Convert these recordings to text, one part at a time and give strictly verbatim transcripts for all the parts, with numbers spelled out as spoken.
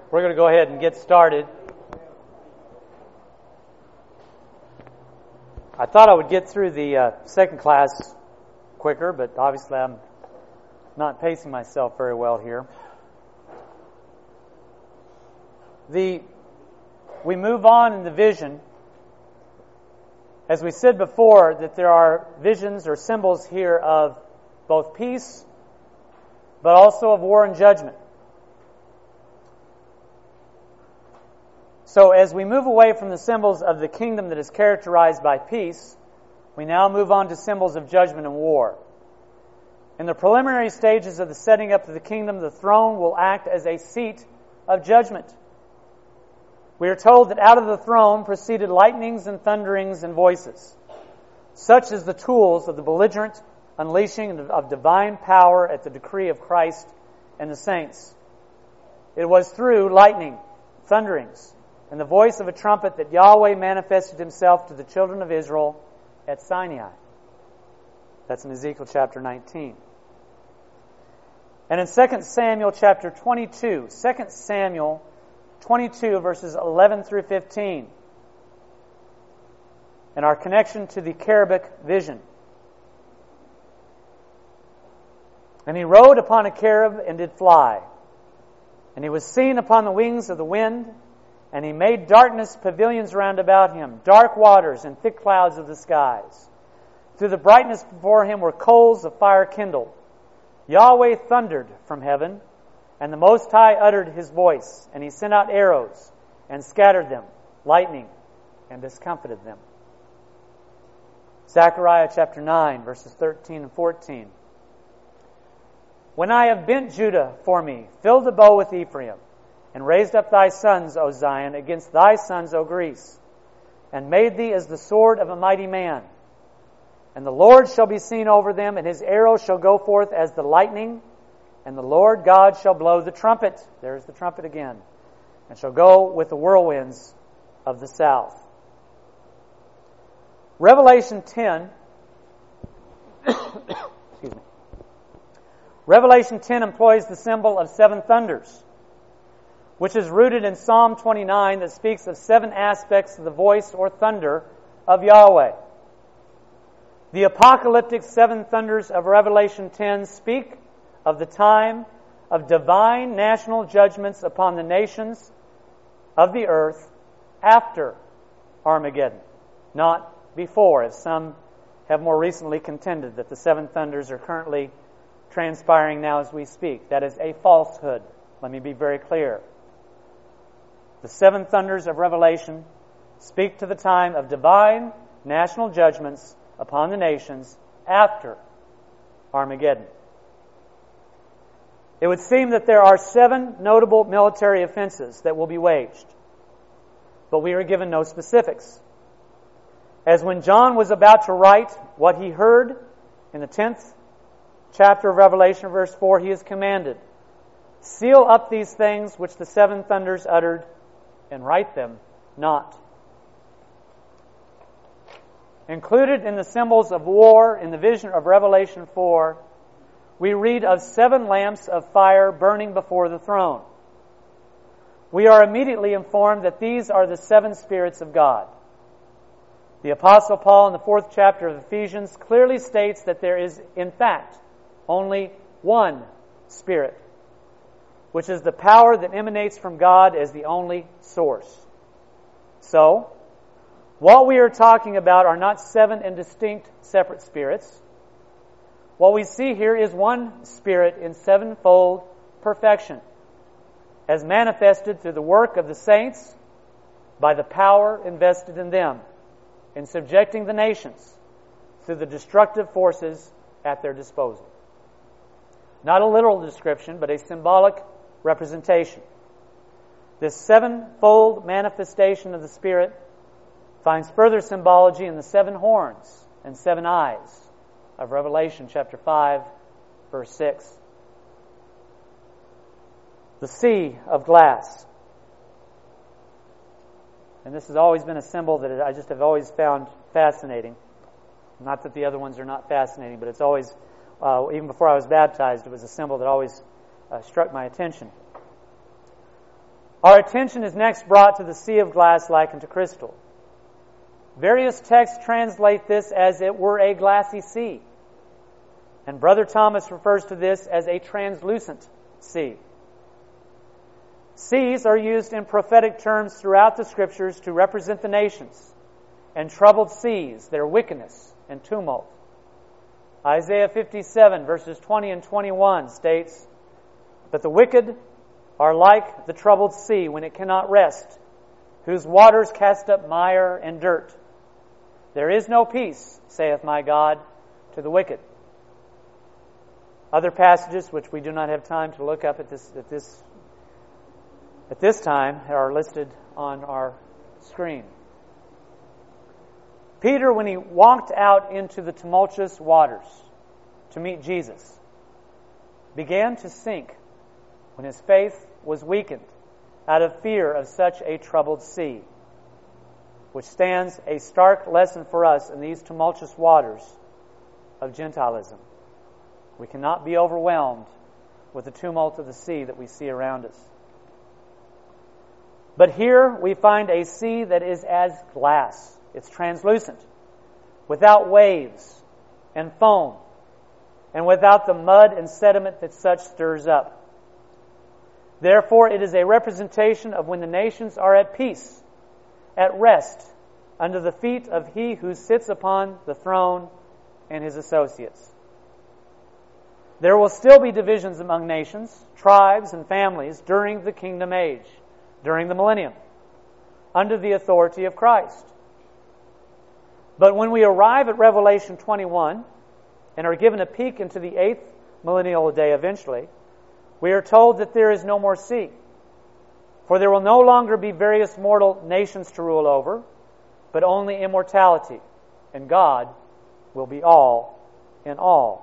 We're going to go ahead and get started. I thought I would get through the uh, second class quicker, but obviously I'm not pacing myself very well here. The we move on in the vision. As we said before, that there are visions or symbols here of both peace, but also of war and judgment. So as we move away from the symbols of the kingdom that is characterized by peace, we now move on to symbols of judgment and war. In the preliminary stages of the setting up of the kingdom, the throne will act as a seat of judgment. We are told that out of the throne proceeded lightnings and thunderings and voices. Such is the tools of the belligerent unleashing of divine power at the decree of Christ and the saints. It was through lightning, thunderings, and the voice of a trumpet that Yahweh manifested Himself to the children of Israel at Sinai. That's in Ezekiel chapter nineteen. And in Second Samuel chapter twenty-two, Second Samuel twenty-two verses eleven through fifteen, and our connection to the cherubic vision. And he rode upon a cherub and did fly, and he was seen upon the wings of the wind, and he made darkness pavilions round about him, dark waters and thick clouds of the skies. Through the brightness before him were coals of fire kindled. Yahweh thundered from heaven, and the Most High uttered His voice, and He sent out arrows and scattered them, lightning, and discomfited them. Zechariah chapter nine, verses thirteen and fourteen. When I have bent Judah for me, filled the bow with Ephraim, and raised up thy sons, O Zion, against thy sons, O Greece, and made thee as the sword of a mighty man. And the Lord shall be seen over them, and His arrow shall go forth as the lightning, and the Lord God shall blow the trumpet. There's the trumpet again. And shall go with the whirlwinds of the south. Revelation ten, excuse me. Revelation ten employs the symbol of seven thunders, which is rooted in Psalm twenty-nine that speaks of seven aspects of the voice or thunder of Yahweh. The apocalyptic seven thunders of Revelation ten speak of the time of divine national judgments upon the nations of the earth after Armageddon, not before, as some have more recently contended that the seven thunders are currently transpiring now as we speak. That is a falsehood. Let me be very clear. The seven thunders of Revelation speak to the time of divine national judgments upon the nations after Armageddon. It would seem that there are seven notable military offenses that will be waged, but we are given no specifics. As when John was about to write what he heard in the tenth chapter of Revelation, verse four, he is commanded, seal up these things which the seven thunders uttered, and write them not. Included in the symbols of war in the vision of Revelation four, we read of seven lamps of fire burning before the throne. We are immediately informed that these are the seven spirits of God. The Apostle Paul in the fourth chapter of Ephesians clearly states that there is, in fact, only one Spirit, which is the power that emanates from God as the only source. So, what we are talking about are not seven and distinct separate spirits. What we see here is one Spirit in sevenfold perfection, as manifested through the work of the saints by the power invested in them in subjecting the nations through the destructive forces at their disposal. Not a literal description, but a symbolic representation. This sevenfold manifestation of the Spirit finds further symbology in the seven horns and seven eyes of Revelation chapter five, verse six. The sea of glass. And this has always been a symbol that I just have always found fascinating. Not that the other ones are not fascinating, but it's always, uh, even before I was baptized, it was a symbol that always uh, struck my attention. Our attention is next brought to the sea of glass likened to crystal. Various texts translate this as it were a glassy sea. And Brother Thomas refers to this as a translucent sea. Seas are used in prophetic terms throughout the Scriptures to represent the nations and troubled seas, their wickedness and tumult. Isaiah fifty-seven, verses twenty and twenty-one states, "But the wicked are like the troubled sea when it cannot rest, whose waters cast up mire and dirt. There is no peace, saith my God, to the wicked." Other passages, which we do not have time to look up at this at this at this time, are listed on our screen. Peter, when he walked out into the tumultuous waters to meet Jesus, began to sink when his faith was weakened out of fear of such a troubled sea, which stands a stark lesson for us in these tumultuous waters of Gentilism. We cannot be overwhelmed with the tumult of the sea that we see around us. But here we find a sea that is as glass. It's translucent, without waves and foam, and without the mud and sediment that such stirs up. Therefore, it is a representation of when the nations are at peace, at rest, under the feet of He who sits upon the throne and His associates. There will still be divisions among nations, tribes, and families during the kingdom age, during the millennium, under the authority of Christ. But when we arrive at Revelation twenty-one and are given a peek into the eighth millennial day eventually, we are told that there is no more sea. For there will no longer be various mortal nations to rule over, but only immortality, and God will be all in all.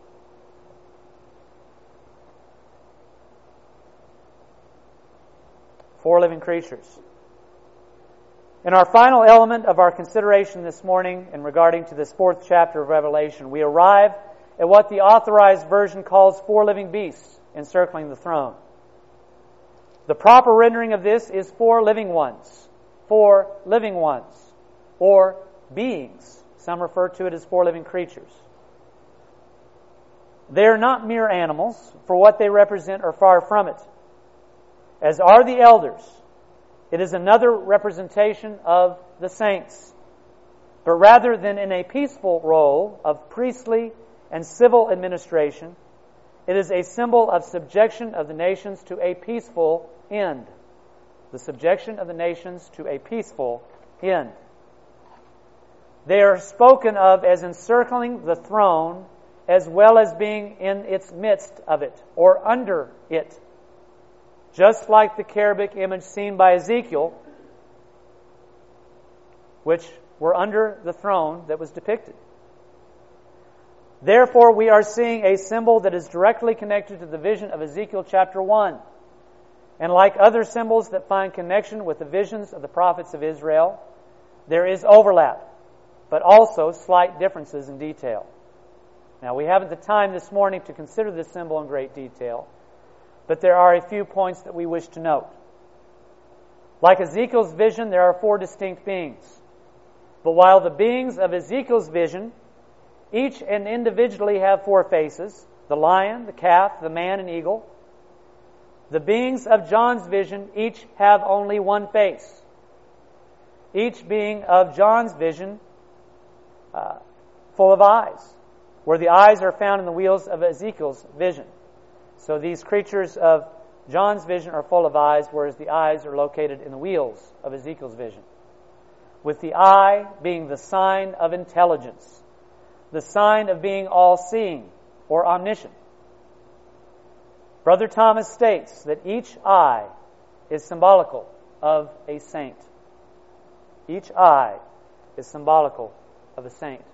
Four living creatures. In our final element of our consideration this morning in regarding to this fourth chapter of Revelation, we arrive at what the Authorized Version calls four living beasts encircling the throne. The proper rendering of this is four living ones, four living ones, or beings. Some refer to it as four living creatures. They are not mere animals, for what they represent are far from it. As are the elders, it is another representation of the saints. But rather than in a peaceful role of priestly and civil administration, it is a symbol of subjection of the nations to a peaceful end. The subjection of the nations to a peaceful end. They are spoken of as encircling the throne as well as being in its midst of it, or under it. Just like the cherubic image seen by Ezekiel, which were under the throne that was depicted. Therefore, we are seeing a symbol that is directly connected to the vision of Ezekiel chapter one. And like other symbols that find connection with the visions of the prophets of Israel, there is overlap, but also slight differences in detail. Now, we haven't the time this morning to consider this symbol in great detail, but there are a few points that we wish to note. Like Ezekiel's vision, there are four distinct beings. But while the beings of Ezekiel's vision each and individually have four faces, the lion, the calf, the man, and eagle, the beings of John's vision each have only one face. Each being of John's vision uh, full of eyes, where the eyes are found in the wheels of Ezekiel's vision. So these creatures of John's vision are full of eyes, whereas the eyes are located in the wheels of Ezekiel's vision. With the eye being the sign of intelligence, the sign of being all-seeing or omniscient. Brother Thomas states that each eye is symbolical of a saint. Each eye is symbolical of a saint.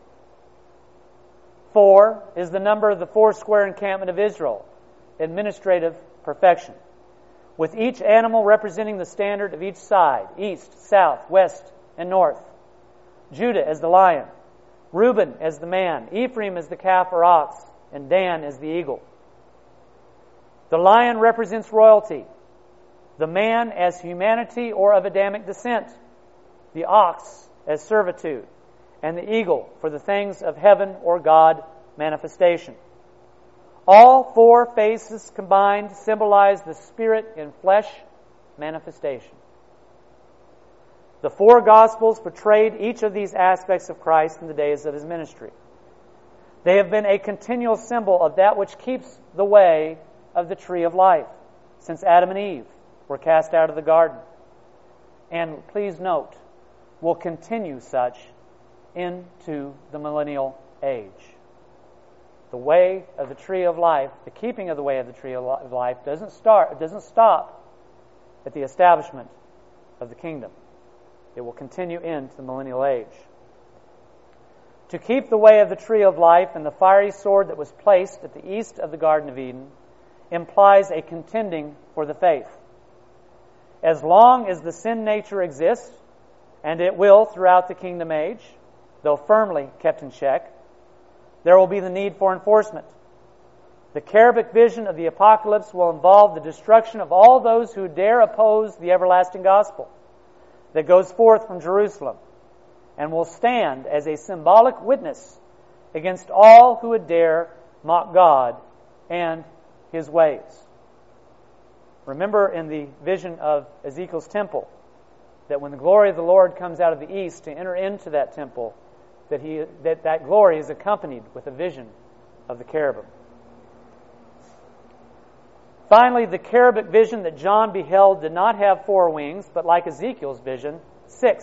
Four is the number of the four-square encampment of Israel, administrative perfection, with each animal representing the standard of each side, east, south, west, and north. Judah as the lion, Reuben as the man, Ephraim as the calf or ox, and Dan as the eagle. The lion represents royalty. the man as humanity or of Adamic descent, the ox as servitude, and the eagle for the things of heaven or God manifestation. All four faces combined symbolize the Spirit in flesh manifestation. The four Gospels portrayed each of these aspects of Christ in the days of His ministry. They have been a continual symbol of that which keeps the way of the tree of life since Adam and Eve were cast out of the garden. And please note, will continue such into the millennial age. The way of the tree of life, the keeping of the way of the tree of life doesn't start, it doesn't stop at the establishment of the kingdom. It will continue into the millennial age. To keep the way of the tree of life and the fiery sword that was placed at the east of the Garden of Eden implies a contending for the faith. As long as the sin nature exists, and it will throughout the kingdom age, though firmly kept in check, there will be the need for enforcement. The cherubic vision of the apocalypse will involve the destruction of all those who dare oppose the everlasting gospel that goes forth from Jerusalem, and will stand as a symbolic witness against all who would dare mock God and His ways. Remember in the vision of Ezekiel's temple that when the glory of the Lord comes out of the east to enter into that temple, that he that, that glory is accompanied with a vision of the cherubim. Finally, the cherubic vision that John beheld did not have four wings, but like Ezekiel's vision, six.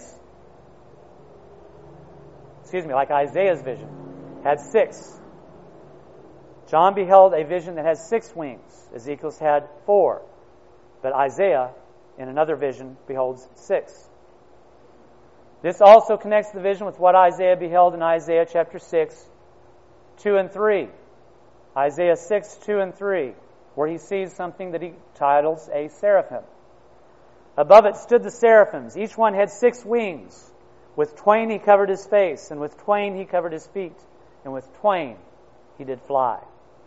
Excuse me, like Isaiah's vision, had six. John beheld a vision that has six wings. Ezekiel's had four. But Isaiah, in another vision, beholds six. This also connects the vision with what Isaiah beheld in Isaiah chapter six, two and three. Isaiah six, two and three, where he sees something that he titles a seraphim. Above it stood the seraphims. Each one had six wings. With twain he covered his face, and with twain he covered his feet, and with twain he did fly.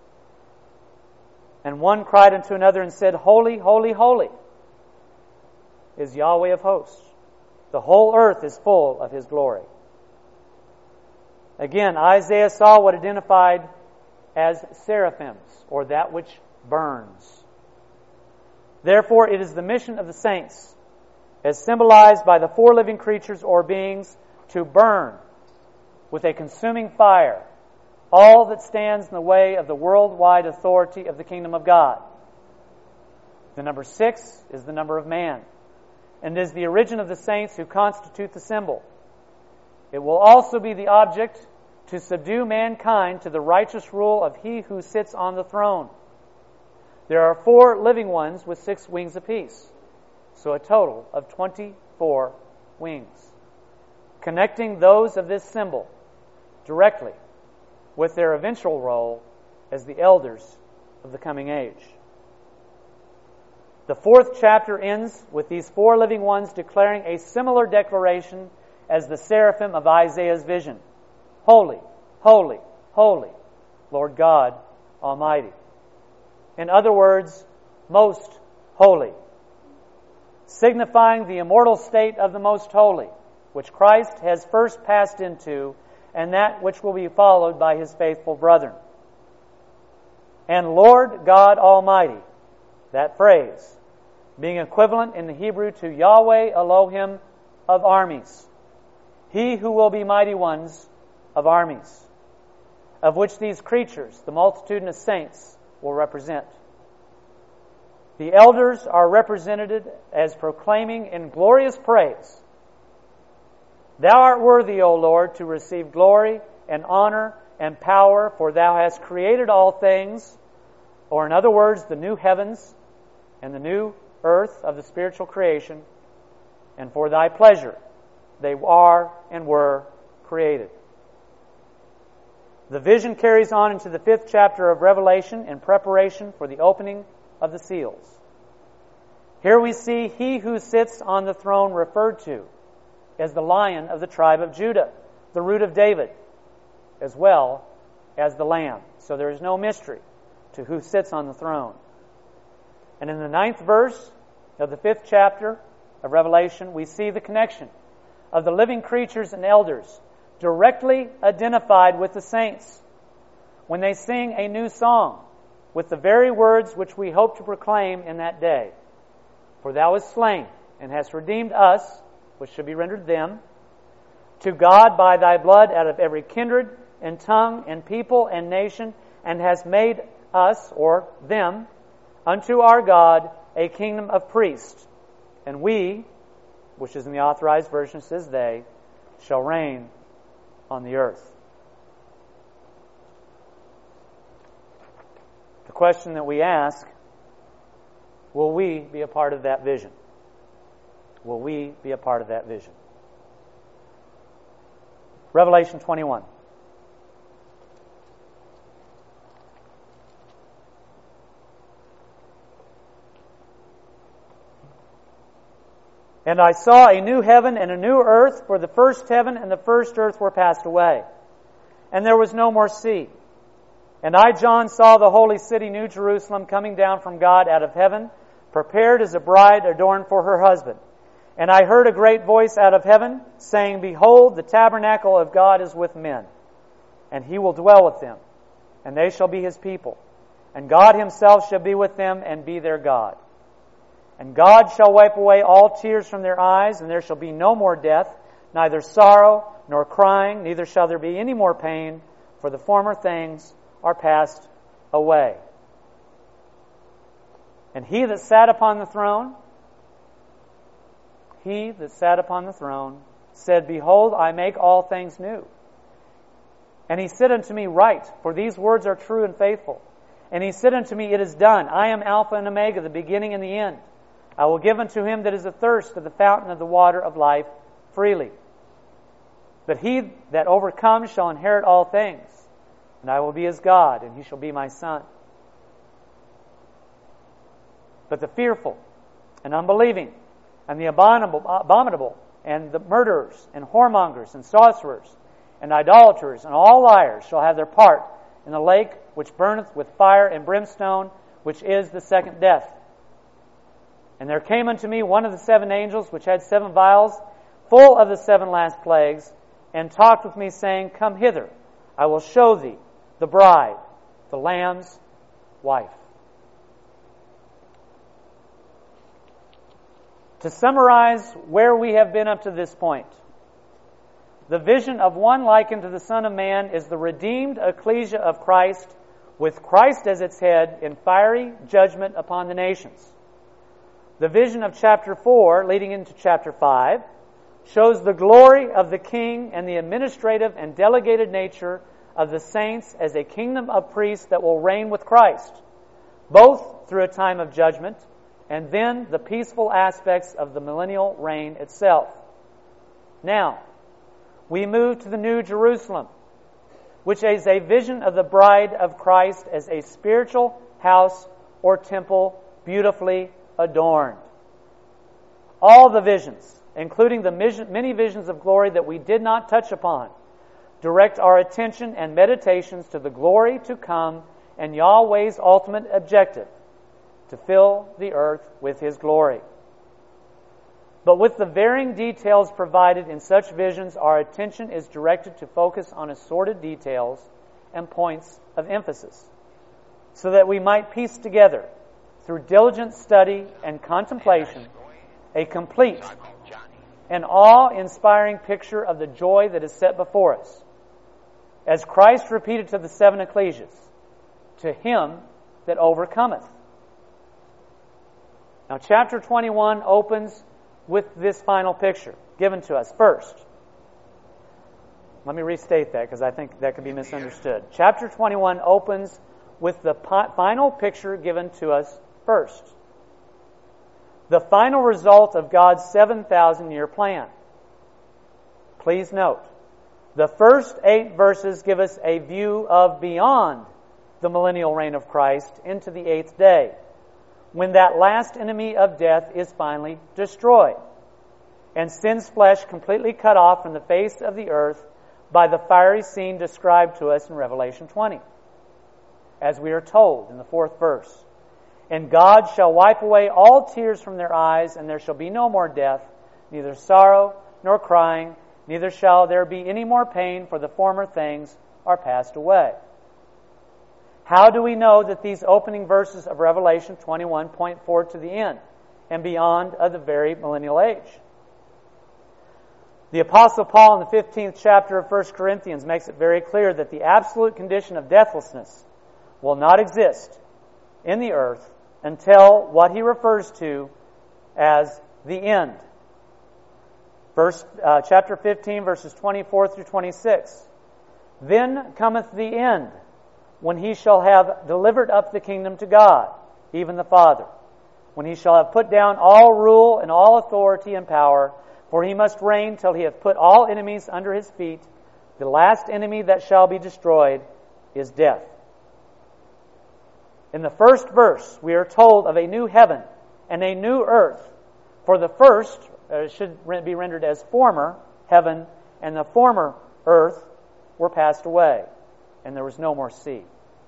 And one cried unto another and said, Holy, holy, holy is Yahweh of hosts. The whole earth is full of His glory. Again, Isaiah saw what identified as seraphims, or that which burns. Therefore, it is the mission of the saints, as symbolized by the four living creatures or beings, to burn with a consuming fire all that stands in the way of the worldwide authority of the kingdom of God. The number six is the number of man, and is the origin of the saints who constitute the symbol. It will also be the object to subdue mankind to the righteous rule of He who sits on the throne. There are four living ones with six wings apiece, so a total of twenty-four wings, connecting those of this symbol directly with their eventual role as the elders of the coming age. The fourth chapter ends with these four living ones declaring a similar declaration as the seraphim of Isaiah's vision. Holy, holy, holy, Lord God Almighty. In other words, most holy, signifying the immortal state of the most holy, which Christ has first passed into, and that which will be followed by His faithful brethren. And Lord God Almighty, that phrase, being equivalent in the Hebrew to Yahweh Elohim of armies, He who will be mighty ones of armies, of which these creatures, the multitudinous saints, will represent. The elders are represented as proclaiming in glorious praise, Thou art worthy, O Lord, to receive glory and honor and power, for Thou hast created all things, or in other words, the new heavens and the new earth of the spiritual creation, and for Thy pleasure they are and were created. The vision carries on into the fifth chapter of Revelation in preparation for the opening of the seals. Here we see He who sits on the throne referred to as the Lion of the tribe of Judah, the root of David, as well as the Lamb. So there is no mystery to who sits on the throne. And in the ninth verse, of the fifth chapter of Revelation, we see the connection of the living creatures and elders directly identified with the saints when they sing a new song with the very words which we hope to proclaim in that day. For thou wast slain, and hast redeemed us, which should be rendered them, to God by thy blood out of every kindred and tongue and people and nation, and hast made us, or them, unto our God a kingdom of priests. And we, which is in the Authorized Version, says they, shall reign on the earth. The question that we ask, will we be a part of that vision? Will we be a part of that vision? Revelation twenty-one. And I saw a new heaven and a new earth, for the first heaven and the first earth were passed away, and there was no more sea. And I, John, saw the holy city, New Jerusalem, coming down from God out of heaven, prepared as a bride adorned for her husband. And I heard a great voice out of heaven, saying, Behold, the tabernacle of God is with men, and He will dwell with them, and they shall be His people. And God Himself shall be with them and be their God. And God shall wipe away all tears from their eyes, and there shall be no more death, neither sorrow nor crying, neither shall there be any more pain, for the former things are passed away. And He that sat upon the throne, He that sat upon the throne, said, Behold, I make all things new. And He said unto me, Write, for these words are true and faithful. And He said unto me, It is done. I am Alpha and Omega, the beginning and the end. I will give unto him that is athirst of the fountain of the water of life freely. But he that overcomes shall inherit all things, and I will be his God, and he shall be my son. But the fearful and unbelieving, and the abominable, abominable, and the murderers, and whoremongers, and sorcerers, and idolaters, and all liars shall have their part in the lake which burneth with fire and brimstone, which is the second death. And there came unto me one of the seven angels, which had seven vials, full of the seven last plagues, and talked with me, saying, Come hither, I will show thee the bride, the Lamb's wife. To summarize where we have been up to this point, the vision of one likened to the Son of Man is the redeemed ecclesia of Christ, with Christ as its head in fiery judgment upon the nations. The vision of chapter four, leading into chapter five, shows the glory of the King and the administrative and delegated nature of the saints as a kingdom of priests that will reign with Christ, both through a time of judgment and then the peaceful aspects of the millennial reign itself. Now, we move to the New Jerusalem, which is a vision of the bride of Christ as a spiritual house or temple beautifully adorned. All the visions, including the many visions of glory that we did not touch upon, direct our attention and meditations to the glory to come and Yahweh's ultimate objective, to fill the earth with His glory. But with the varying details provided in such visions, our attention is directed to focus on assorted details and points of emphasis, so that we might piece together, through diligent study and contemplation, a complete and awe-inspiring picture of the joy that is set before us. As Christ repeated to the seven ecclesias, to him that overcometh. Now, chapter twenty-one opens with this final picture given to us first. Let me restate that because I think that could be misunderstood. Chapter twenty-one opens with the final picture given to us first. The final result of God's seven thousand year plan. Please note, the first eight verses give us a view of beyond the millennial reign of Christ into the eighth day, when that last enemy of death is finally destroyed, and sin's flesh completely cut off from the face of the earth by the fiery scene described to us in Revelation twenty, as we are told in the fourth verse. And God shall wipe away all tears from their eyes, and there shall be no more death, neither sorrow nor crying, neither shall there be any more pain, for the former things are passed away. How do we know that these opening verses of Revelation twenty-one point forward to the end and beyond of the very millennial age? The Apostle Paul in the fifteenth chapter of First Corinthians makes it very clear that the absolute condition of deathlessness will not exist in the earth until what he refers to as the end. Verse, uh, chapter fifteen, verses twenty-four through twenty-six. Then cometh the end, when he shall have delivered up the kingdom to God, even the Father, when he shall have put down all rule and all authority and power, for he must reign till he hath put all enemies under his feet. The last enemy that shall be destroyed is death. In the first verse, we are told of a new heaven and a new earth. For the first, uh, it should be rendered as former heaven, and the former earth were passed away, and there was no more sea.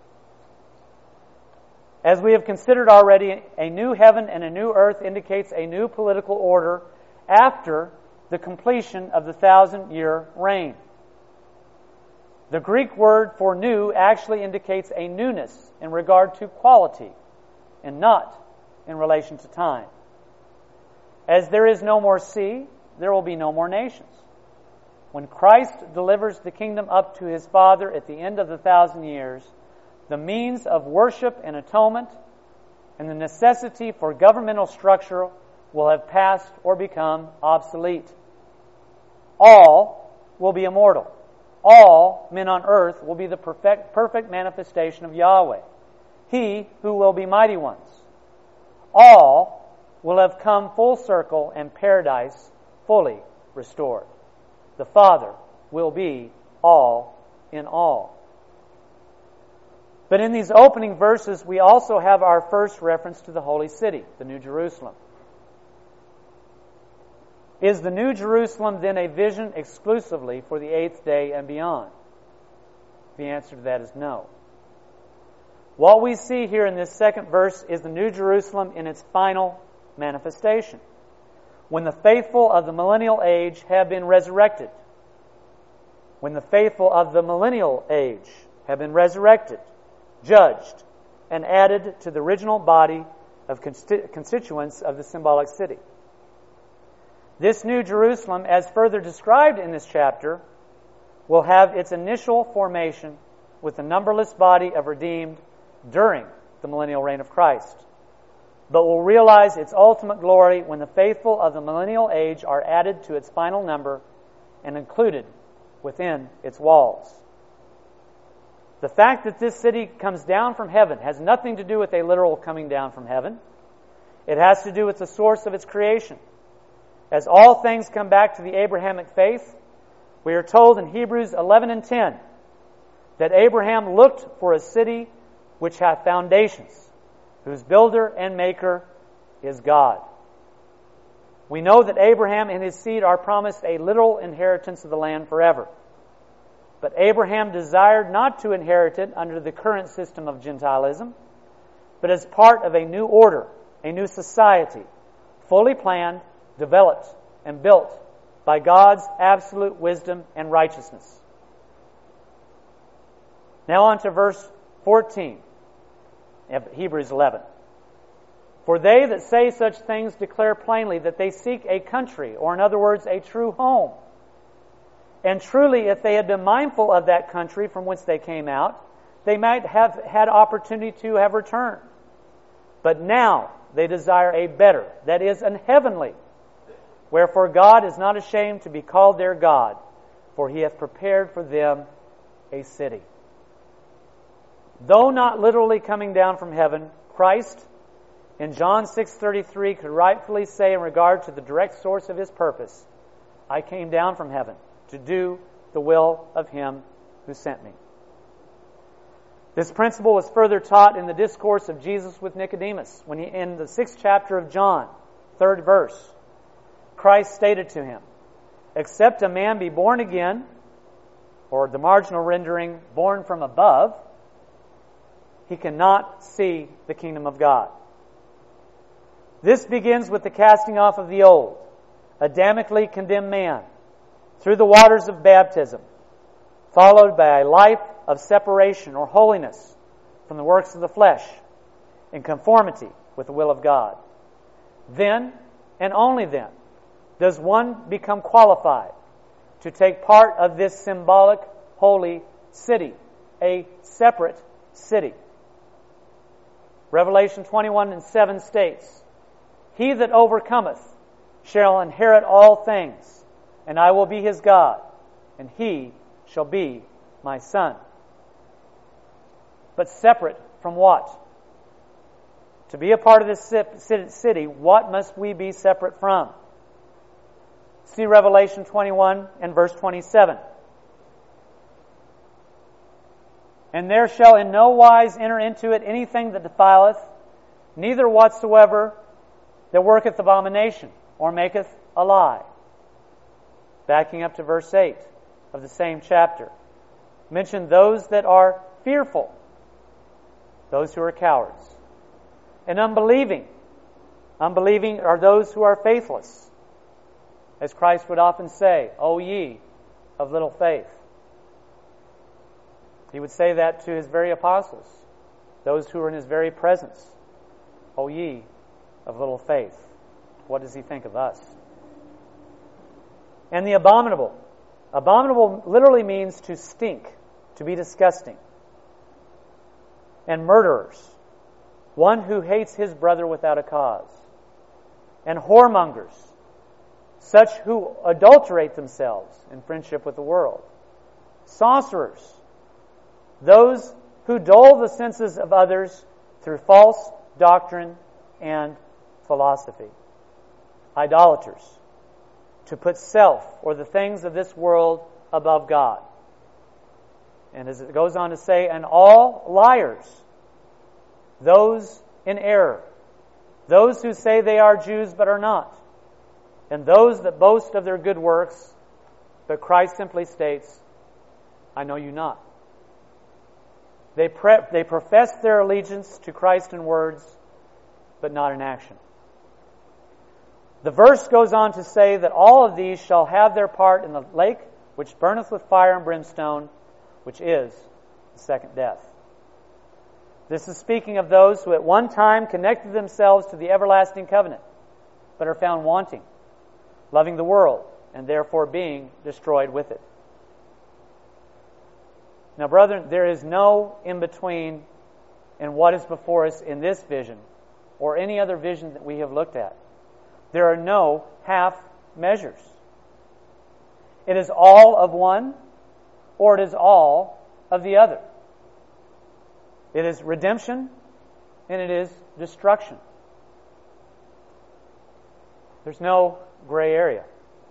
As we have considered already, a new heaven and a new earth indicates a new political order after the completion of the thousand-year reign. The Greek word for new actually indicates a newness in regard to quality and not in relation to time. As there is no more sea, there will be no more nations. When Christ delivers the kingdom up to his Father at the end of the thousand years, the means of worship and atonement and the necessity for governmental structure will have passed or become obsolete. All will be immortal. All men on earth will be the perfect, perfect manifestation of Yahweh, He who will be mighty ones. All will have come full circle and paradise fully restored. The Father will be all in all. But in these opening verses, we also have our first reference to the holy city, the New Jerusalem. Is the New Jerusalem then a vision exclusively for the eighth day and beyond? The answer to that is no. What we see here in this second verse is the New Jerusalem in its final manifestation, when the faithful of the millennial age have been resurrected. When the faithful of the millennial age have been resurrected, judged, and added to the original body of constituents of the symbolic city. This New Jerusalem, as further described in this chapter, will have its initial formation with the numberless body of redeemed during the millennial reign of Christ, but will realize its ultimate glory when the faithful of the millennial age are added to its final number and included within its walls. The fact that this city comes down from heaven has nothing to do with a literal coming down from heaven. It has to do with the source of its creation. As all things come back to the Abrahamic faith, we are told in Hebrews eleven and ten that Abraham looked for a city which hath foundations, whose builder and maker is God. We know that Abraham and his seed are promised a literal inheritance of the land forever. But Abraham desired not to inherit it under the current system of Gentilism, but as part of a new order, a new society, fully planned, developed, and built by God's absolute wisdom and righteousness. Now on to verse fourteen of Hebrews eleven. For they that say such things declare plainly that they seek a country, or in other words, a true home. And truly, if they had been mindful of that country from whence they came out, they might have had opportunity to have returned. But now they desire a better, that is, an heavenly. Wherefore God is not ashamed to be called their God, for He hath prepared for them a city. Though not literally coming down from heaven, Christ, in John six thirty-three, could rightfully say in regard to the direct source of His purpose, I came down from heaven to do the will of Him who sent me. This principle was further taught in the discourse of Jesus with Nicodemus, when he, in the sixth chapter of John, third verse, Christ stated to him, except a man be born again, or the marginal rendering, born from above, he cannot see the kingdom of God. This begins with the casting off of the old, Adamically condemned man, through the waters of baptism, followed by a life of separation or holiness from the works of the flesh, in conformity with the will of God. Then, and only then, does one become qualified to take part of this symbolic holy city, a separate city. Revelation twenty-one and seven states, "He that overcometh shall inherit all things, and I will be his God, and he shall be my son." But separate from what? To be a part of this city, what must we be separate from? See Revelation twenty-one and verse twenty-seven. "And there shall in no wise enter into it anything that defileth, neither whatsoever that worketh abomination, or maketh a lie." Backing up to verse eight of the same chapter. Mention those that are fearful, those who are cowards. And unbelieving. Unbelieving are those who are faithless. As Christ would often say, "O ye of little faith." He would say that to his very apostles, those who were in his very presence. "O ye of little faith." What does he think of us? And the abominable. Abominable literally means to stink, to be disgusting. And murderers, one who hates his brother without a cause. And whoremongers, such who adulterate themselves in friendship with the world. Sorcerers, those who dull the senses of others through false doctrine and philosophy. Idolaters, to put self or the things of this world above God. And as it goes on to say, and all liars, those in error, those who say they are Jews but are not, and those that boast of their good works, but Christ simply states, "I know you not." They, pre- they profess their allegiance to Christ in words, but not in action. The verse goes on to say that all of these shall have their part in the lake which burneth with fire and brimstone, which is the second death. This is speaking of those who at one time connected themselves to the everlasting covenant, but are found wanting, loving the world, and therefore being destroyed with it. Now, brethren, there is no in-between in what is before us in this vision or any other vision that we have looked at. There are no half measures. It is all of one, or it is all of the other. It is redemption, and it is destruction. There's no gray area.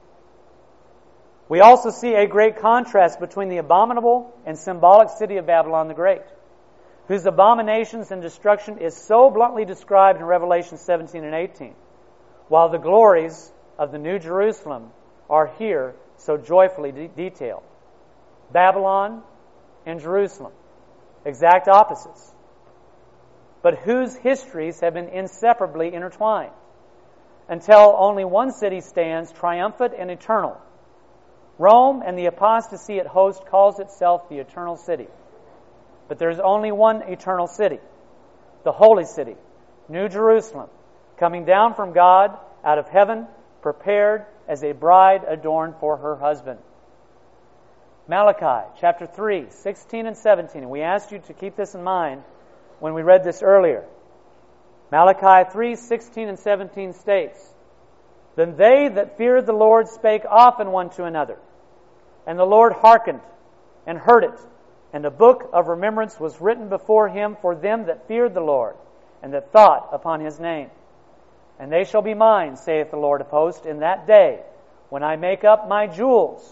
We also see a great contrast between the abominable and symbolic city of Babylon the Great, whose abominations and destruction is so bluntly described in Revelation seventeen and eighteen, while the glories of the New Jerusalem are here so joyfully de- detailed. Babylon and Jerusalem, exact opposites, but whose histories have been inseparably intertwined, until only one city stands triumphant and eternal. Rome and the apostasy it hosts calls itself the eternal city. But there is only one eternal city, the holy city, New Jerusalem, coming down from God out of heaven, prepared as a bride adorned for her husband. Malachi chapter three, sixteen and seventeen. And we asked you to keep this in mind when we read this earlier. Malachi three, sixteen and seventeen states, "Then they that feared the Lord spake often one to another, and the Lord hearkened and heard it, and a book of remembrance was written before him for them that feared the Lord, and that thought upon his name. And they shall be mine, saith the Lord of hosts, in that day, when I make up my jewels."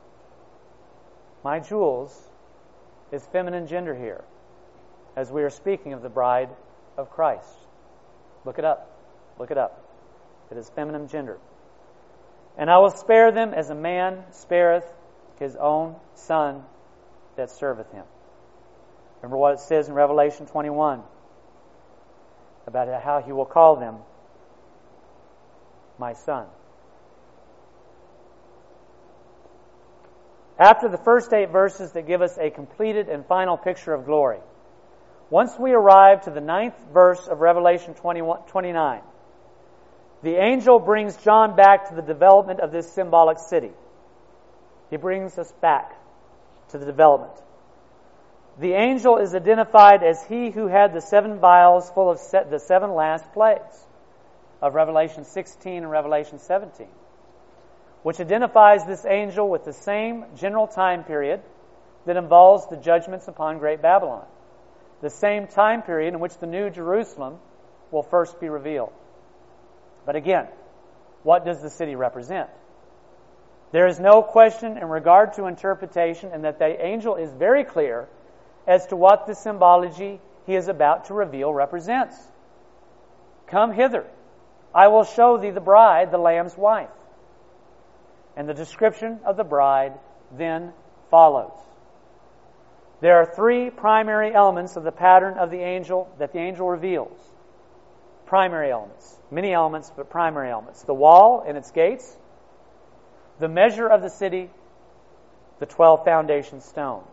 My jewels is feminine gender here, as we are speaking of the bride of Christ. Look it up. Look it up. It is feminine gender. "And I will spare them as a man spareth his own son that serveth him." Remember what it says in Revelation twenty-one about how he will call them my son. After the first eight verses that give us a completed and final picture of glory, once we arrive to the ninth verse of Revelation twenty-nine, the angel brings John back to the development of this symbolic city. He brings us back to the development. The angel is identified as he who had the seven vials full of the seven last plagues of Revelation sixteen and Revelation seventeen, which identifies this angel with the same general time period that involves the judgments upon Great Babylon, the same time period in which the New Jerusalem will first be revealed. But again, what does the city represent? There is no question in regard to interpretation, and that the angel is very clear as to what the symbology he is about to reveal represents. Come hither, I will show thee the bride, the Lamb's wife. And the description of the bride then follows. There are three primary elements of the pattern of the angel that the angel reveals. Primary elements. Many elements, but primary elements. The wall and its gates, the measure of the city, the twelve foundation stones.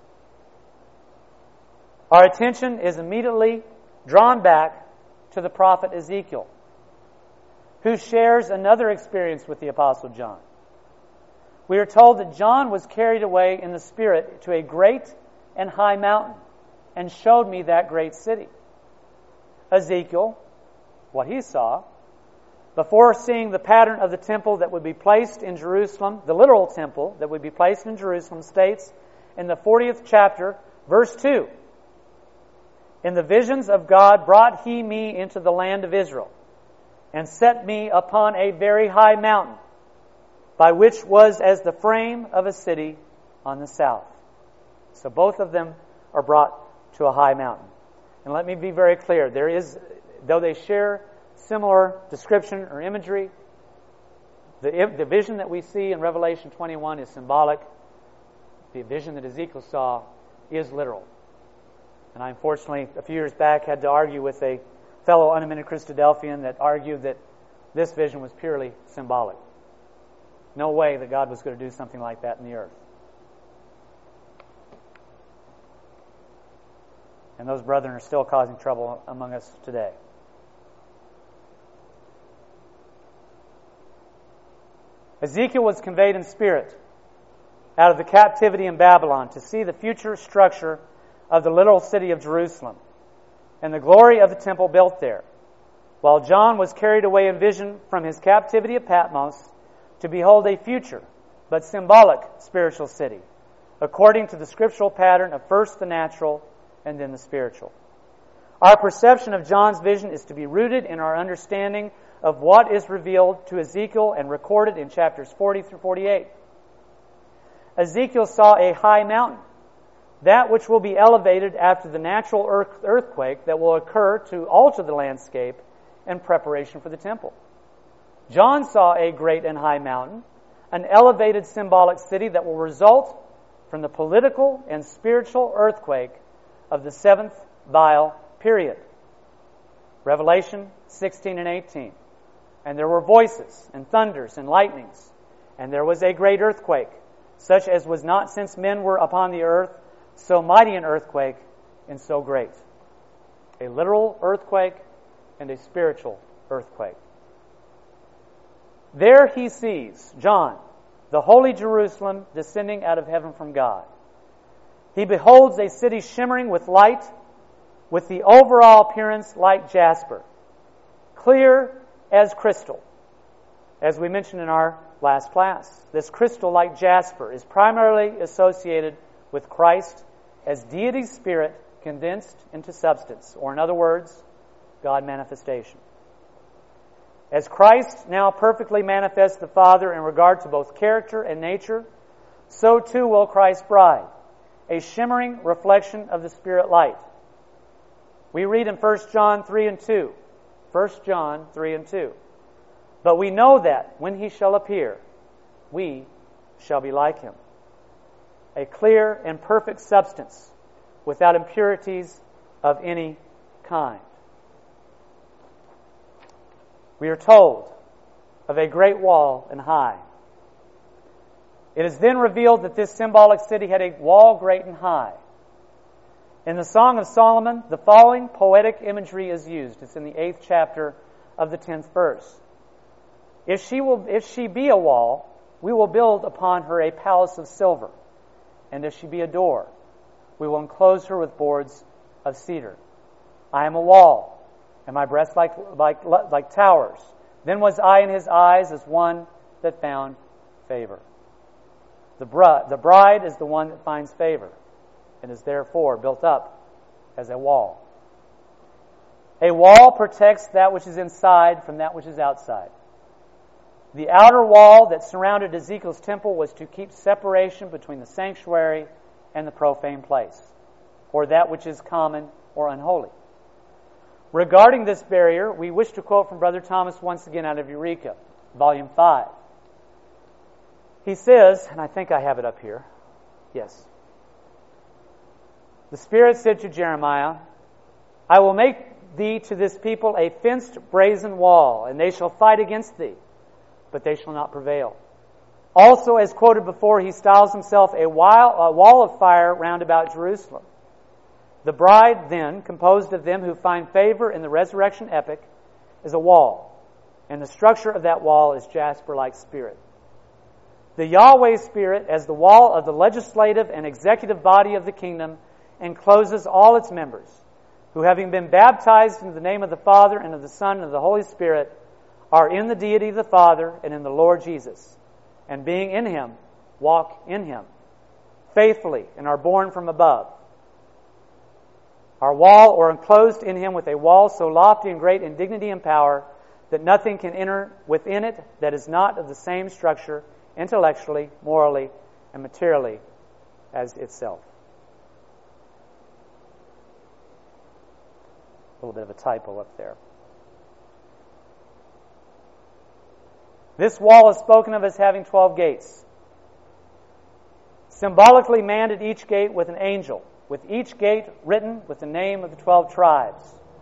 Our attention is immediately drawn back to the prophet Ezekiel, who shares another experience with the Apostle John. We are told that John was carried away in the Spirit to a great and high mountain and showed me that great city. Ezekiel, what he saw, before seeing the pattern of the temple that would be placed in Jerusalem, the literal temple that would be placed in Jerusalem, states in the fortieth chapter, verse two, "In the visions of God brought he me into the land of Israel, and set me upon a very high mountain, by which was as the frame of a city on the south." So both of them are brought to a high mountain. And let me be very clear, there is, though they share similar description or imagery, the, the vision that we see in Revelation twenty-one is symbolic. The vision that Ezekiel saw is literal. And I unfortunately, a few years back, had to argue with a fellow unamended Christadelphian that argued that this vision was purely symbolic. No way that God was going to do something like that in the earth. And those brethren are still causing trouble among us today. Ezekiel was conveyed in spirit out of the captivity in Babylon to see the future structure of the literal city of Jerusalem and the glory of the temple built there, while John was carried away in vision from his captivity at Patmos to behold a future but symbolic spiritual city, according to the scriptural pattern of first the natural and then the spiritual. Our perception of John's vision is to be rooted in our understanding of what is revealed to Ezekiel and recorded in chapters forty through forty-eight. Ezekiel saw a high mountain, that which will be elevated after the natural earthquake that will occur to alter the landscape in preparation for the temple. John saw a great and high mountain, an elevated symbolic city that will result from the political and spiritual earthquake of the seventh vial period. Revelation sixteen and eighteen. "And there were voices, and thunders, and lightnings, and there was a great earthquake, such as was not since men were upon the earth, so mighty an earthquake, and so great." A literal earthquake and a spiritual earthquake. There he sees, John, the holy Jerusalem descending out of heaven from God. He beholds a city shimmering with light, with the overall appearance like jasper, clear as crystal. As we mentioned in our last class, this crystal like jasper is primarily associated with Christ as deity's spirit condensed into substance, or in other words, God manifestation. As Christ now perfectly manifests the Father in regard to both character and nature, so too will Christ's bride, a shimmering reflection of the Spirit light. We read in First John three and two, First John three and two, "But we know that when he shall appear, we shall be like him." A clear and perfect substance without impurities of any kind. We are told of a great wall and high. It is then revealed that this symbolic city had a wall great and high. In the Song of Solomon, the following poetic imagery is used. It's in the eighth chapter of the tenth verse. If she will, if she be a wall, we will build upon her a palace of silver. And if she be a door, we will enclose her with boards of cedar. I am a wall, and my breasts like, like, like towers. Then was I in his eyes as one that found favor. The bride, the bride is the one that finds favor, and is therefore built up as a wall. A wall protects that which is inside from that which is outside. The outer wall that surrounded Ezekiel's temple was to keep separation between the sanctuary and the profane place, or that which is common or unholy. Regarding this barrier, we wish to quote from Brother Thomas once again out of Eureka, Volume five. He says, and I think I have it up here. Yes. The Spirit said to Jeremiah, I will make thee to this people a fenced brazen wall, and they shall fight against thee, but they shall not prevail. Also, as quoted before, he styles himself a wall of fire round about Jerusalem. The bride, then, composed of them who find favor in the resurrection epic, is a wall, and the structure of that wall is jasper-like spirit. The Yahweh Spirit, as the wall of the legislative and executive body of the kingdom, encloses all its members, who, having been baptized in the name of the Father and of the Son and of the Holy Spirit, are in the deity of the Father and in the Lord Jesus, and being in Him, walk in Him, faithfully, and are born from above. Our wall, or enclosed in Him with a wall so lofty and great in dignity and power, that nothing can enter within it that is not of the same structure, intellectually, morally, and materially as itself. A little bit of a typo up there. This wall is spoken of as having twelve gates, symbolically manned at each gate with an angel, with each gate written with the name of the twelve tribes.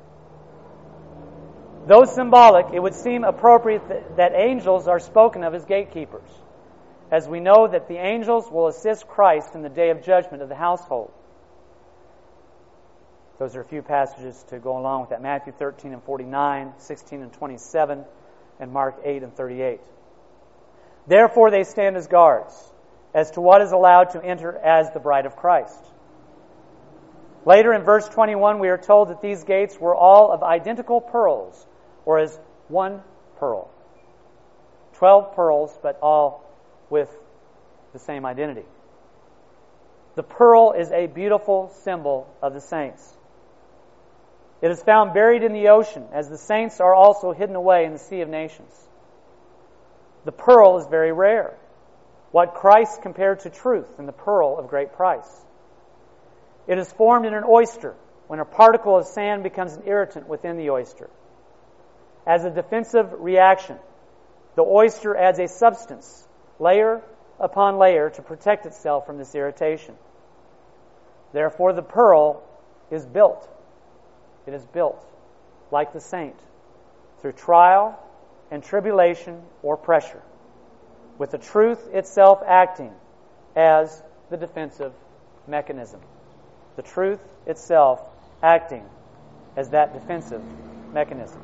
Though symbolic, it would seem appropriate that, that angels are spoken of as gatekeepers, as we know that the angels will assist Christ in the day of judgment of the household. Those are a few passages to go along with that. Matthew thirteen and forty-nine, sixteen and twenty-seven, and Mark eight and thirty-eight. Therefore they stand as guards, as to what is allowed to enter as the bride of Christ. Later in verse twenty-one, we are told that these gates were all of identical pearls, or as one pearl. Twelve pearls, but all with the same identity. The pearl is a beautiful symbol of the saints. It is found buried in the ocean, as the saints are also hidden away in the sea of nations. The pearl is very rare. What Christ compared to truth in the pearl of great price. It is formed in an oyster when a particle of sand becomes an irritant within the oyster. As a defensive reaction, the oyster adds a substance, layer upon layer, to protect itself from this irritation. Therefore, the pearl is built. It is built, like the saint, through trial and tribulation or pressure, with the truth itself acting as the defensive mechanism. The truth itself acting as that defensive mechanism.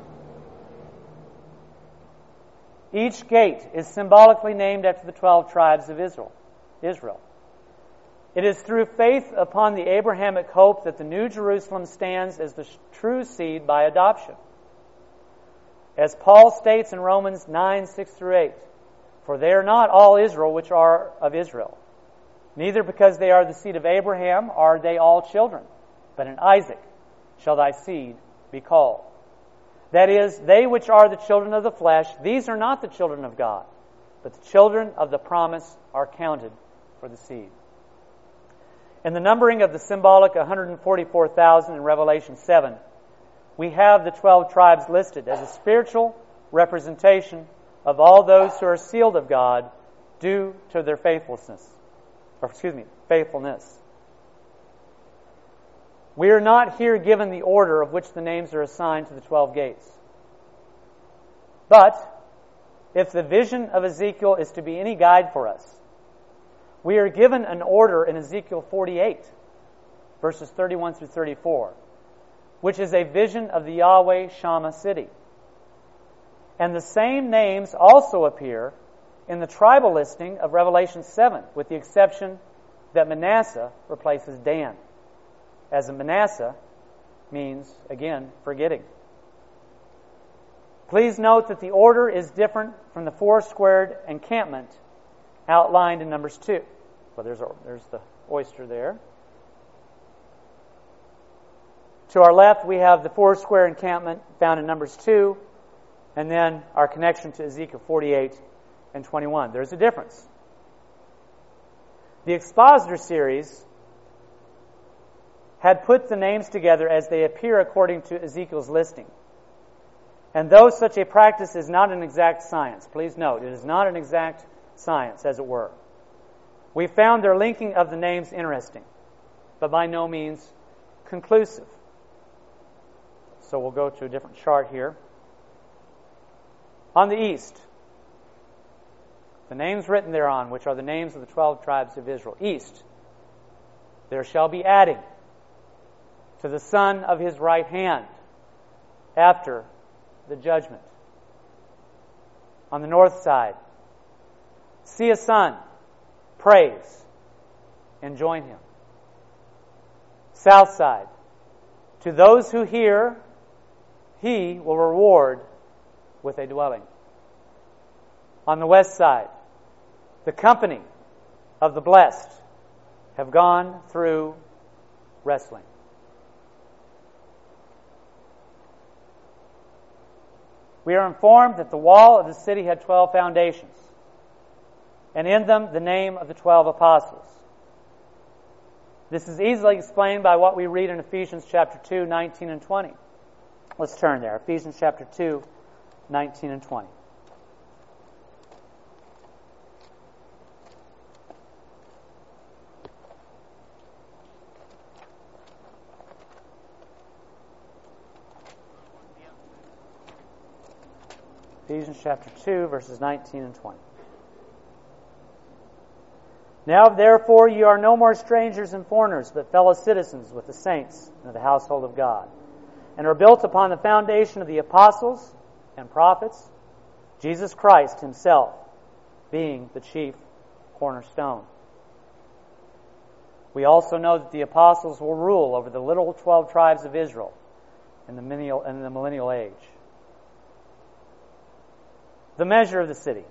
Each gate is symbolically named after the twelve tribes of Israel. Israel. It is through faith upon the Abrahamic hope that the New Jerusalem stands as the true seed by adoption. As Paul states in Romans nine, six through eight, for they are not all Israel which are of Israel. Neither because they are the seed of Abraham are they all children, but in Isaac shall thy seed be called. That is, they which are the children of the flesh, these are not the children of God, but the children of the promise are counted for the seed. In the numbering of the symbolic one hundred forty-four thousand in Revelation seven, we have the twelve tribes listed as a spiritual representation of all those who are sealed of God due to their faithfulness. Or excuse me, faithfulness. We are not here given the order of which the names are assigned to the twelve gates. But if the vision of Ezekiel is to be any guide for us, we are given an order in Ezekiel forty-eight, verses thirty-one through thirty-four, which is a vision of the Yahweh Shammah city. And the same names also appear in the tribal listing of Revelation seven, with the exception that Manasseh replaces Dan, as in Manasseh means, again, forgetting. Please note that the order is different from the four-squared encampment outlined in Numbers two. Well, there's, a, there's the oyster there. To our left, we have the four-square encampment found in Numbers two, and then our connection to Ezekiel forty-eight and twenty-one. There's a difference. The Expositor series had put the names together as they appear according to Ezekiel's listing. And though such a practice is not an exact science, please note, it is not an exact science, as it were, we found their linking of the names interesting, but by no means conclusive. So we'll go to a different chart here. On the east, the names written thereon, which are the names of the twelve tribes of Israel. East, there shall be adding to the son of his right hand after the judgment. On the north side, see a son, praise, and join him. South side, to those who hear, he will reward with a dwelling. On the west side, the company of the blessed have gone through wrestling. We are informed that the wall of the city had twelve foundations, and in them the name of the twelve apostles. This is easily explained by what we read in Ephesians chapter two, nineteen and twenty. Let's turn there. Ephesians chapter two, nineteen and twenty. Ephesians chapter two, verses nineteen and twenty. Now therefore ye are no more strangers and foreigners, but fellow citizens with the saints and of the household of God, and are built upon the foundation of the apostles and prophets, Jesus Christ himself being the chief cornerstone. We also know that the apostles will rule over the little twelve tribes of Israel in the millennial, in the millennial age. The measure of the city.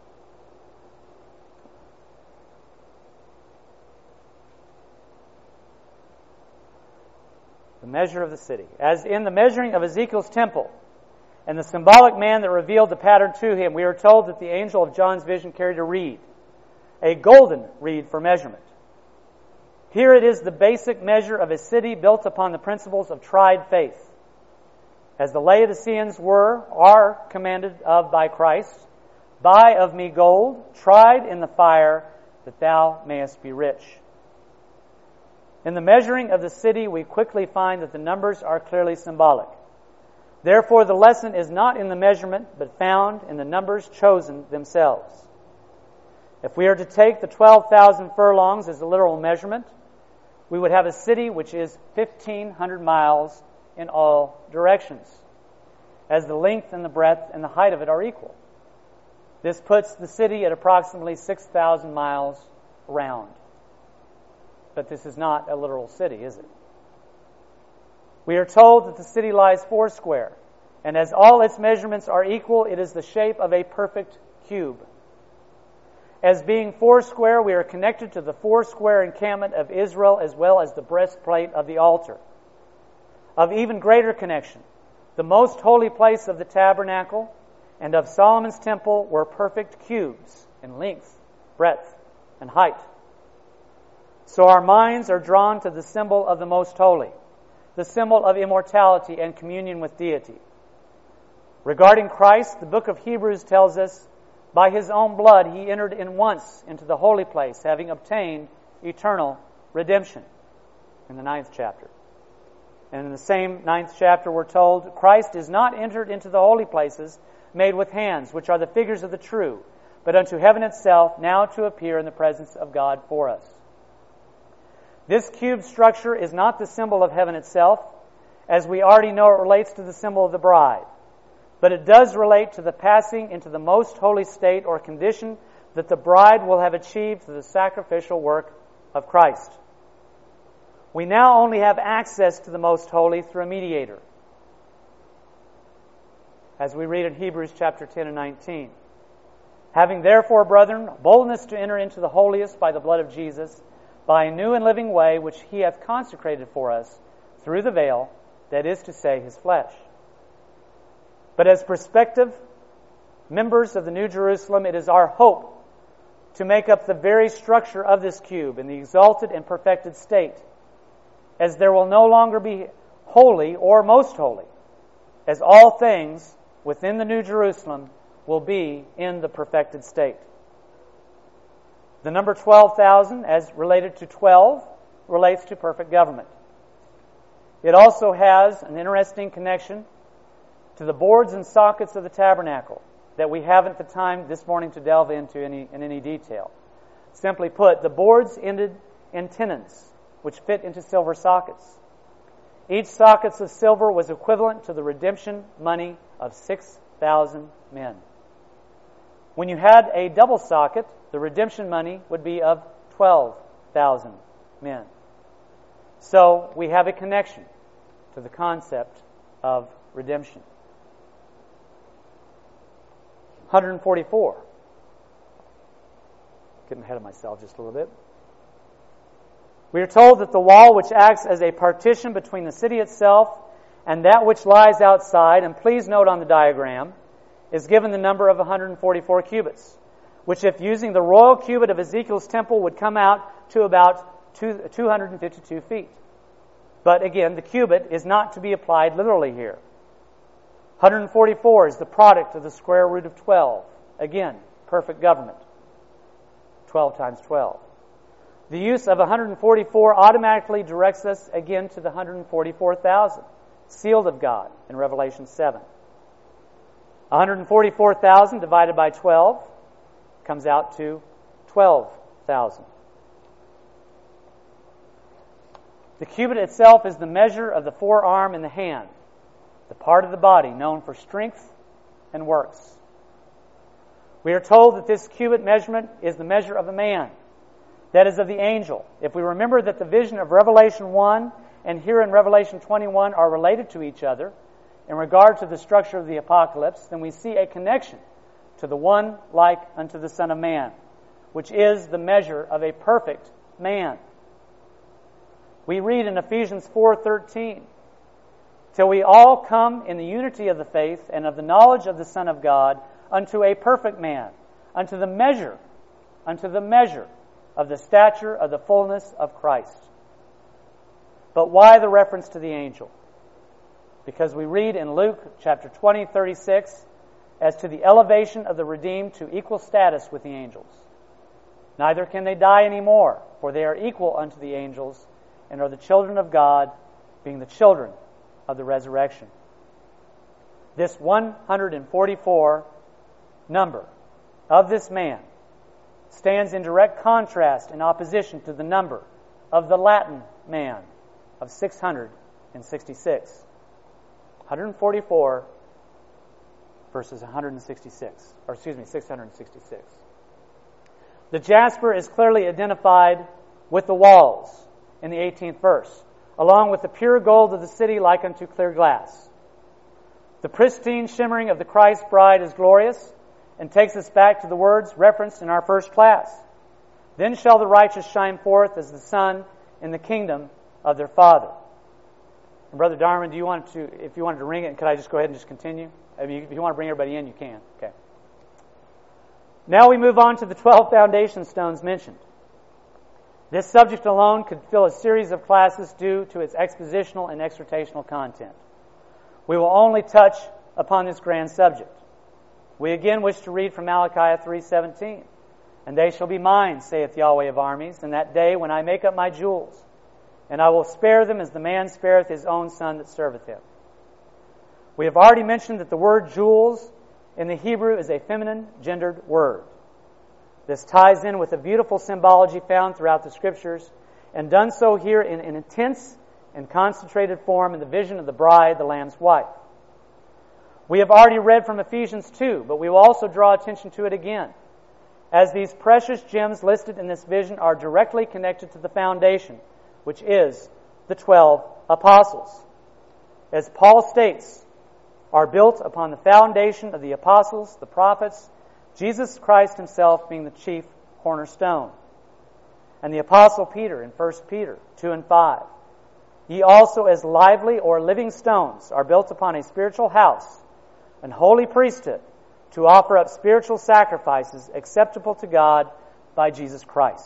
The measure of the city. As in the measuring of Ezekiel's temple and the symbolic man that revealed the pattern to him, we are told that the angel of John's vision carried a reed, a golden reed for measurement. Here it is the basic measure of a city built upon the principles of tried faith. As the Laodiceans were, are commanded of by Christ, buy of me gold, tried in the fire, that thou mayest be rich. In the measuring of the city, we quickly find that the numbers are clearly symbolic. Therefore, the lesson is not in the measurement, but found in the numbers chosen themselves. If we are to take the twelve thousand furlongs as a literal measurement, we would have a city which is fifteen hundred miles in all directions, as the length and the breadth and the height of it are equal. This puts the city at approximately six thousand miles round. But this is not a literal city, is it? We are told that the city lies foursquare, and as all its measurements are equal, it is the shape of a perfect cube. As being foursquare, we are connected to the foursquare encampment of Israel as well as the breastplate of the altar. Of even greater connection, the most holy place of the tabernacle and of Solomon's temple were perfect cubes in length, breadth, and height. So our minds are drawn to the symbol of the most holy, the symbol of immortality and communion with deity. Regarding Christ, the book of Hebrews tells us, by his own blood he entered in once into the holy place, having obtained eternal redemption, in the ninth chapter. And in the same ninth chapter, we're told, Christ is not entered into the holy places made with hands, which are the figures of the true, but unto heaven itself, now to appear in the presence of God for us. This cube structure is not the symbol of heaven itself, as we already know it relates to the symbol of the bride, but it does relate to the passing into the most holy state or condition that the bride will have achieved through the sacrificial work of Christ. We now only have access to the most holy through a mediator, as we read in Hebrews chapter ten and nineteen. Having therefore, brethren, boldness to enter into the holiest by the blood of Jesus, by a new and living way which he hath consecrated for us through the veil, that is to say, his flesh. But as prospective members of the New Jerusalem, it is our hope to make up the very structure of this cube in the exalted and perfected state, as there will no longer be holy or most holy, as all things within the New Jerusalem will be in the perfected state. The number twelve thousand, as related to twelve, relates to perfect government. It also has an interesting connection to the boards and sockets of the tabernacle that we haven't the time this morning to delve into any, in any detail. Simply put, the boards ended in tenons, which fit into silver sockets. Each socket of silver was equivalent to the redemption money of six thousand men. When you had a double socket, the redemption money would be of twelve thousand men. So we have a connection to the concept of redemption. one hundred forty-four. Getting ahead of myself just a little bit. We are told that the wall which acts as a partition between the city itself and that which lies outside, and please note on the diagram, is given the number of one hundred forty-four cubits, which if using the royal cubit of Ezekiel's temple would come out to about two hundred fifty-two feet. But again, the cubit is not to be applied literally here. one hundred forty-four is the product of the square root of twelve. Again, perfect government. twelve times twelve. The use of one hundred forty-four automatically directs us again to the one hundred forty-four thousand, sealed of God in Revelation seven. one hundred forty-four thousand divided by twelve comes out to twelve thousand. The cubit itself is the measure of the forearm and the hand, the part of the body known for strength and works. We are told that this cubit measurement is the measure of a man, that is of the angel. If we remember that the vision of Revelation one and here in Revelation twenty-one are related to each other in regard to the structure of the apocalypse, then we see a connection to the one like unto the Son of Man, which is the measure of a perfect man. We read in Ephesians four thirteen, till we all come in the unity of the faith and of the knowledge of the Son of God, unto a perfect man, unto the measure, unto the measure of the stature of the fullness of Christ. But why the reference to the angel? Because we read in Luke chapter twenty, thirty-six, as to the elevation of the redeemed to equal status with the angels. Neither can they die any more, for they are equal unto the angels, and are the children of God, being the children of the resurrection. This one hundred forty-four number of this man stands in direct contrast and opposition to the number of the Latin man of six hundred sixty-six. one hundred forty-four versus one hundred sixty-six, or excuse me, six hundred sixty-six. The jasper is clearly identified with the walls in the eighteenth verse, along with the pure gold of the city like unto clear glass. The pristine shimmering of the Christ bride is glorious and takes us back to the words referenced in our first class. Then shall the righteous shine forth as the sun in the kingdom of their Father. And Brother Darwin, do you want to, if you wanted to ring it, could I just go ahead and just continue? I mean, if you want to bring everybody in, you can. Okay. Now we move on to the twelve foundation stones mentioned. This subject alone could fill a series of classes due to its expositional and exhortational content. We will only touch upon this grand subject. We again wish to read from Malachi three seventeen. And they shall be mine, saith Yahweh of armies, in that day when I make up my jewels, and I will spare them as the man spareth his own son that serveth him. We have already mentioned that the word jewels in the Hebrew is a feminine gendered word. This ties in with the beautiful symbology found throughout the Scriptures, and done so here in an intense and concentrated form in the vision of the bride, the Lamb's wife. We have already read from Ephesians two, but we will also draw attention to it again, as these precious gems listed in this vision are directly connected to the foundation, which is the twelve apostles. As Paul states, are built upon the foundation of the apostles, the prophets, Jesus Christ himself being the chief cornerstone. And the apostle Peter in First Peter two and five. Ye also as lively or living stones are built upon a spiritual house, an holy priesthood, to offer up spiritual sacrifices acceptable to God by Jesus Christ.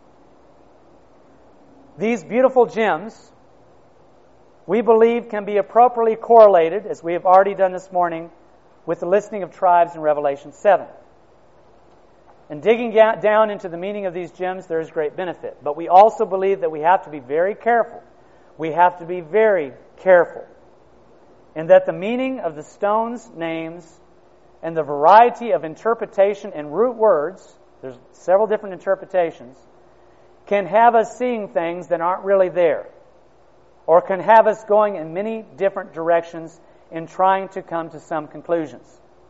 These beautiful gems, we believe, can be appropriately correlated, as we have already done this morning, with the listing of tribes in Revelation seven. In digging down into the meaning of these gems, there is great benefit. But we also believe that we have to be very careful. We have to be very careful in that the meaning of the stones' names and the variety of interpretation and root words, there's several different interpretations, can have us seeing things that aren't really there, or can have us going in many different directions in trying to come to some conclusions.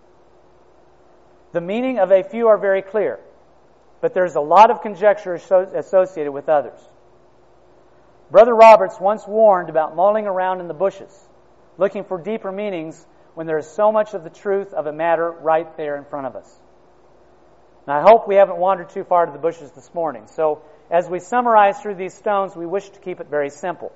The meaning of a few are very clear, but there's a lot of conjecture associated with others. Brother Roberts once warned about mulling around in the bushes, looking for deeper meanings when there is so much of the truth of a matter right there in front of us. And I hope we haven't wandered too far to the bushes this morning. So, as we summarize through these stones, we wish to keep it very simple.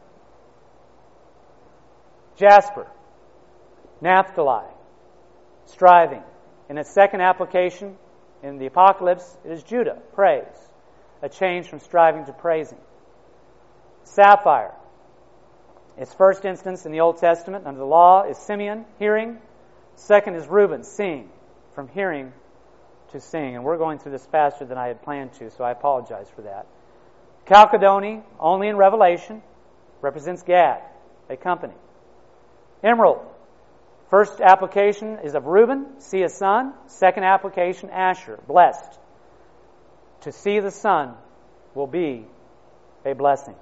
Jasper, naphtali, striving. In its second application, in the Apocalypse, it is Judah, praise, a change from striving to praising. Sapphire, its first instance in the Old Testament under the law is Simeon, hearing. Second is Reuben, seeing, from hearing to seeing. And we're going through this faster than I had planned to, so I apologize for that. Chalcedony, only in Revelation, represents Gad, a company. Emerald, first application is of Reuben, see a son. Second application, Asher, blessed. To see the son will be a blessing.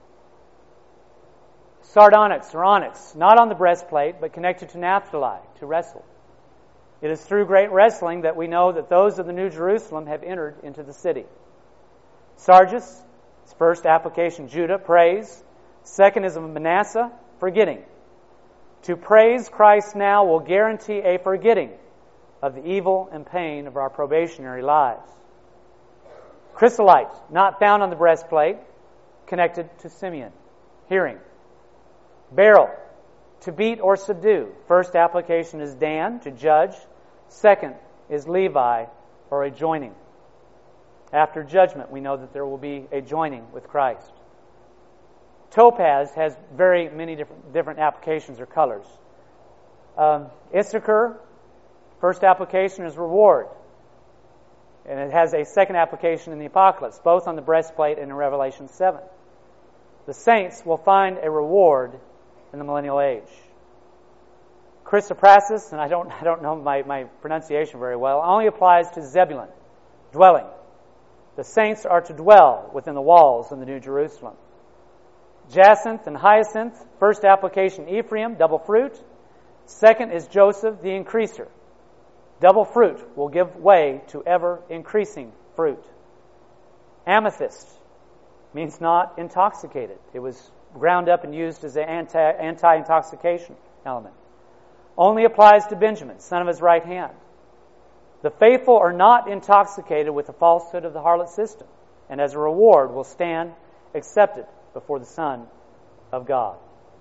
Sardonyx or onyx, not on the breastplate, but connected to Naphtali, to wrestle. It is through great wrestling that we know that those of the New Jerusalem have entered into the city. Sargus, its first application, Judah, praise. Second is of Manasseh, forgetting. To praise Christ now will guarantee a forgetting of the evil and pain of our probationary lives. Chrysolite, not found on the breastplate, connected to Simeon, hearing. Beryl, to beat or subdue. First application is Dan, to judge. Second is Levi, or a joining. After judgment, we know that there will be a joining with Christ. Topaz has very many different, different applications or colors. Um, Issachar, first application is reward. And it has a second application in the Apocalypse, both on the breastplate and in Revelation seven. The saints will find a reward in the millennial age. Chrysoprasus, and I don't I don't know my, my pronunciation very well, only applies to Zebulun, dwelling. The saints are to dwell within the walls of the New Jerusalem. Jacinth and hyacinth, first application Ephraim, double fruit. Second is Joseph, the increaser. Double fruit will give way to ever increasing fruit. Amethyst means not intoxicated. It was ground up and used as an anti, anti-intoxication element. Only applies to Benjamin, son of his right hand. The faithful are not intoxicated with the falsehood of the harlot system, and as a reward will stand accepted before the Son of God.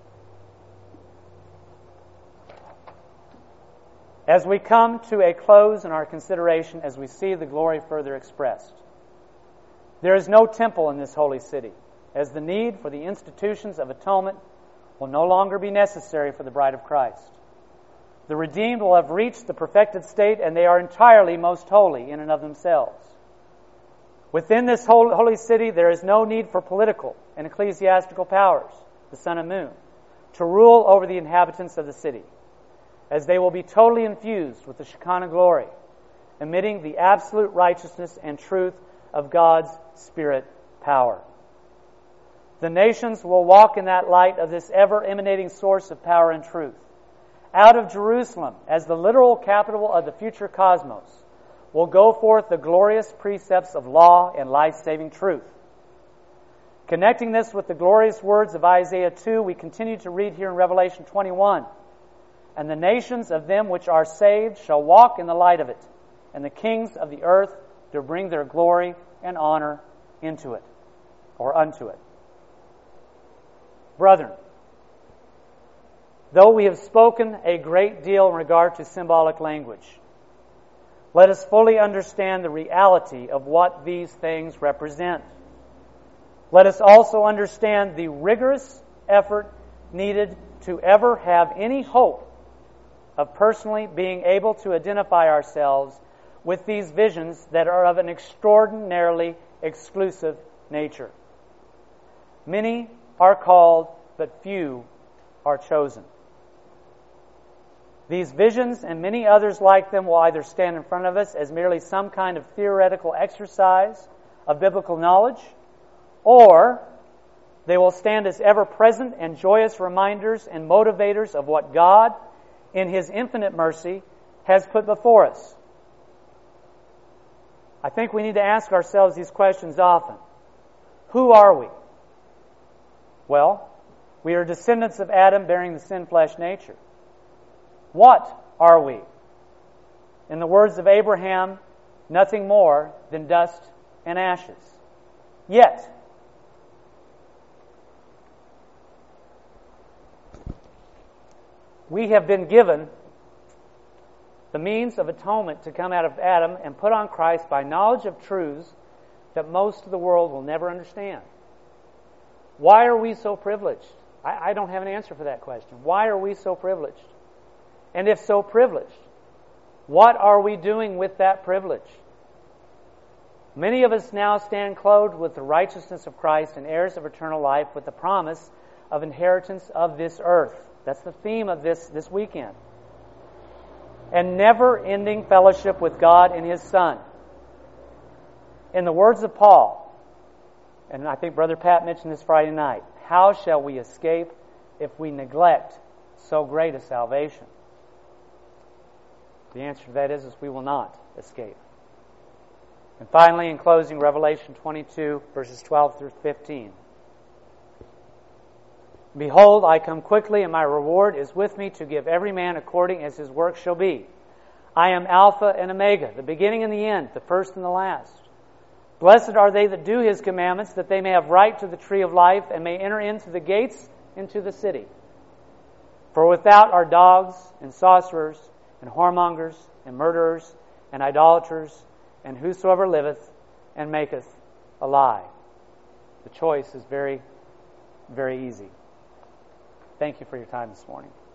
As we come to a close in our consideration, as we see the glory further expressed, there is no temple in this holy city, as the need for the institutions of atonement will no longer be necessary for the bride of Christ. The redeemed will have reached the perfected state, and they are entirely most holy in and of themselves. Within this holy city, there is no need for political, and ecclesiastical powers, the sun and moon, to rule over the inhabitants of the city, as they will be totally infused with the Shekinah glory, emitting the absolute righteousness and truth of God's Spirit power. The nations will walk in that light of this ever-emanating source of power and truth. Out of Jerusalem, as the literal capital of the future cosmos, will go forth the glorious precepts of law and life-saving truth. Connecting this with the glorious words of Isaiah two, we continue to read here in Revelation twenty-one. And the nations of them which are saved shall walk in the light of it, and the kings of the earth do bring their glory and honor into it, or unto it. Brethren, though we have spoken a great deal in regard to symbolic language, let us fully understand the reality of what these things represent. Let us also understand the rigorous effort needed to ever have any hope of personally being able to identify ourselves with these visions that are of an extraordinarily exclusive nature. Many are called, but few are chosen. These visions and many others like them will either stand in front of us as merely some kind of theoretical exercise of biblical knowledge, or they will stand as ever-present and joyous reminders and motivators of what God, in His infinite mercy, has put before us. I think we need to ask ourselves these questions often. Who are we? Well, we are descendants of Adam bearing the sin-flesh nature. What are we? In the words of Abraham, nothing more than dust and ashes. Yet, we have been given the means of atonement to come out of Adam and put on Christ by knowledge of truths that most of the world will never understand. Why are we so privileged? I, I don't have an answer for that question. Why are we so privileged? And if so privileged, what are we doing with that privilege? Many of us now stand clothed with the righteousness of Christ and heirs of eternal life with the promise of inheritance of this earth. That's the theme of this, this weekend. And never-ending fellowship with God and His Son. In the words of Paul, and I think Brother Pat mentioned this Friday night, how shall we escape if we neglect so great a salvation? The answer to that is, is we will not escape. And finally, in closing, Revelation twenty-two, verses twelve through fifteen. Behold, I come quickly, and my reward is with me to give every man according as his work shall be. I am Alpha and Omega, the beginning and the end, the first and the last. Blessed are they that do His commandments, that they may have right to the tree of life, and may enter into the gates into the city. For without are dogs, and sorcerers, and whoremongers, and murderers, and idolaters, and whosoever liveth and maketh a lie. The choice is very, very easy. Thank you for your time this morning.